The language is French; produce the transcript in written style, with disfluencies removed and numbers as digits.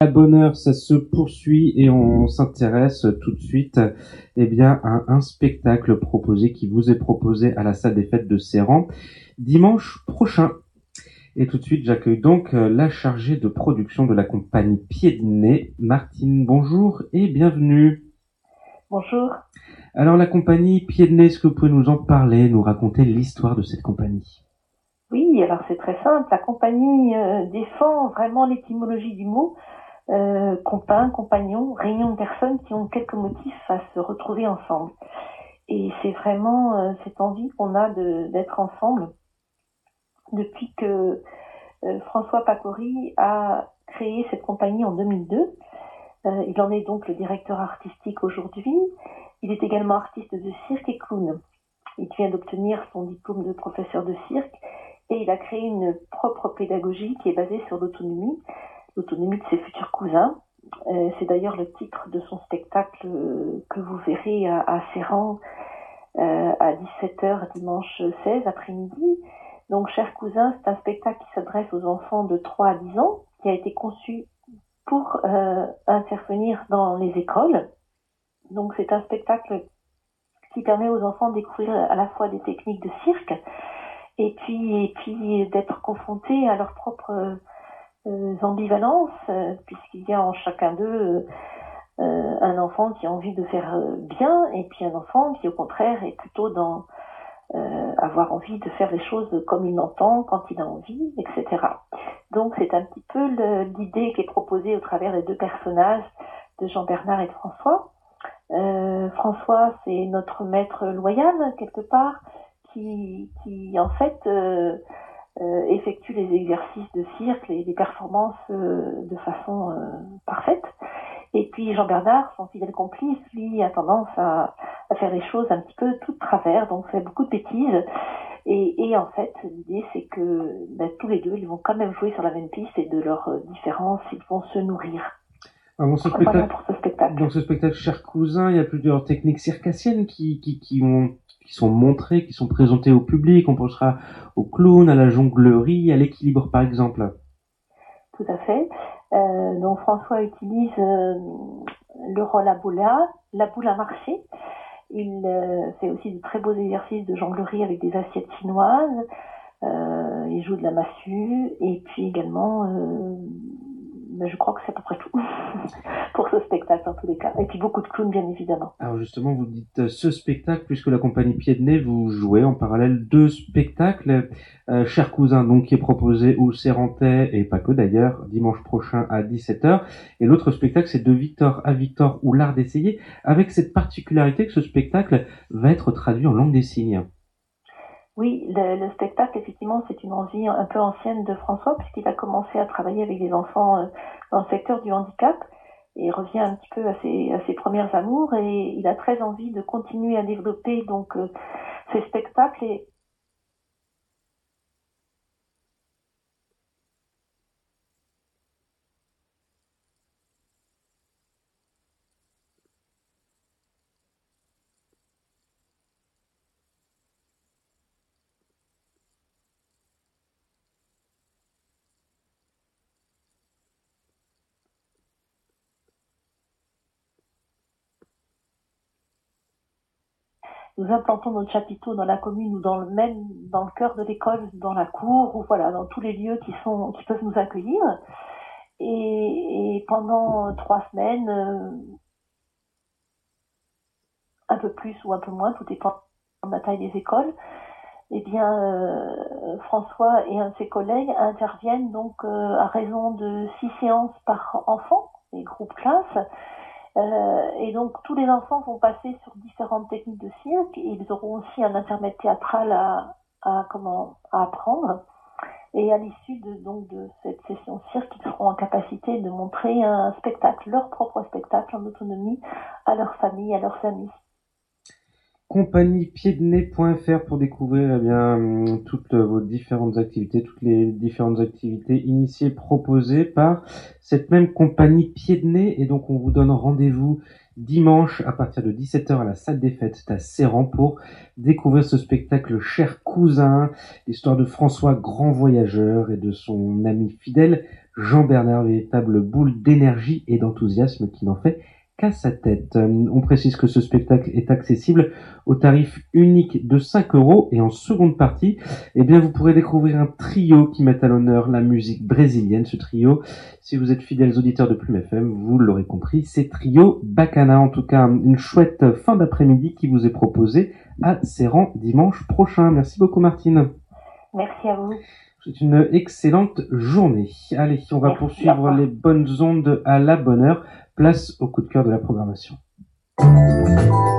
À bonne heure, ça se poursuit et on s'intéresse tout de suite à un spectacle proposé qui vous est proposé à la salle des fêtes de Séran dimanche prochain. Et tout de suite, j'accueille donc la chargée de production de la compagnie Pied de Nez, Martine. Bonjour et bienvenue. Bonjour. Alors la compagnie Pied de Nez, est-ce que vous pouvez nous en parler, nous raconter l'histoire de cette compagnie? Oui, alors c'est très simple. La compagnie défend vraiment l'étymologie du mot compagnon, réunion de personnes qui ont quelques motifs à se retrouver ensemble. Et c'est vraiment cette envie qu'on a d'être ensemble depuis que François Pacori a créé cette compagnie en 2002. Il en est donc le directeur artistique aujourd'hui. Il est également artiste de cirque et clown. Il vient d'obtenir son diplôme de professeur de cirque et il a créé une propre pédagogie qui est basée sur l'autonomie de ses futurs cousins. C'est d'ailleurs le titre de son spectacle que vous verrez à Séran à 17h dimanche 16 après-midi. Donc, chers cousins, c'est un spectacle qui s'adresse aux enfants de 3 à 10 ans, qui a été conçu pour intervenir dans les écoles. Donc, c'est un spectacle qui permet aux enfants de découvrir à la fois des techniques de cirque et puis d'être confrontés à leurs propres ambivalences, puisqu'il y a en chacun d'eux un enfant qui a envie de faire bien et puis un enfant qui au contraire est plutôt dans avoir envie de faire les choses comme il l'entend, quand il a envie, etc. Donc c'est un petit peu l'idée qui est proposée au travers des deux personnages de Jean-Bernard et de François. François, c'est notre maître loyal, quelque part, qui en fait effectue les exercices de cirque, les performances de façon parfaite. Et puis Jean-Bernard, son fidèle complice, lui, a tendance à faire les choses un petit peu tout de travers, donc fait beaucoup de bêtises. Et en fait, l'idée, c'est que tous les deux, ils vont quand même jouer sur la même piste et de leurs différences, ils vont se nourrir. Alors, Voilà pour ce spectacle. dans ce spectacle, cher cousin, il y a plusieurs techniques circassiennes qui sont montrées, qui sont présentées au public. On pensera au clown, à la jonglerie, à l'équilibre, par exemple. Tout à fait. Donc François utilise le rôle la boule à marcher. Il fait aussi de très beaux exercices de jonglerie avec des assiettes chinoises. Il joue de la massue et puis également, je crois que c'est à peu près tout pour ce spectacle en tous les cas. Et puis beaucoup de clowns bien évidemment. Alors justement, vous dites ce spectacle, puisque la compagnie Pied de Nez, vous jouez en parallèle deux spectacles. Cher cousin, donc, qui est proposé au Sérantais, et pas que d'ailleurs, dimanche prochain à 17h. Et l'autre spectacle, c'est De Victor à Victor, ou l'art d'essayer, avec cette particularité que ce spectacle va être traduit en langue des signes. Oui, le spectacle, effectivement, c'est une envie un peu ancienne de François, puisqu'il a commencé à travailler avec des enfants dans le secteur du handicap, et il revient un petit peu à ses premières amours, et il a très envie de continuer à développer donc ces spectacles. Et nous implantons notre chapiteau dans la commune ou dans le cœur de l'école, dans la cour, ou voilà, dans tous les lieux qui peuvent nous accueillir. Et pendant 3 semaines, un peu plus ou un peu moins, tout dépend de la taille des écoles, eh bien, François et un de ses collègues interviennent donc à raison de 6 séances par enfant, les groupes classes. Et donc tous les enfants vont passer sur différentes techniques de cirque. Et ils auront aussi un intermède théâtral à apprendre. Et à l'issue de cette session cirque, ils seront en capacité de montrer un spectacle, leur propre spectacle en autonomie, à leur famille, à leurs amis. compagniepieddenez.fr pour découvrir toutes vos différentes activités, toutes les différentes activités initiées proposées par cette même compagnie Pied de Nez. Et donc on vous donne rendez-vous dimanche à partir de 17h à la salle des fêtes à Serran pour découvrir ce spectacle Cher Cousin, l'histoire de François Grand Voyageur et de son ami fidèle Jean-Bernard, véritable boule d'énergie et d'enthousiasme qui n'en fait qu'à sa tête. On précise que ce spectacle est accessible au tarif unique de 5 € et en seconde partie, vous pourrez découvrir un trio qui met à l'honneur la musique brésilienne. Ce trio, si vous êtes fidèles auditeurs de Plume FM, vous l'aurez compris, c'est Trio Bacana. En tout cas, une chouette fin d'après-midi qui vous est proposée à Serran dimanche prochain. Merci beaucoup Martine. Merci à vous. C'est une excellente journée. Allez, on va poursuivre les bonnes ondes à la bonne heure. Place au coup de cœur de la programmation.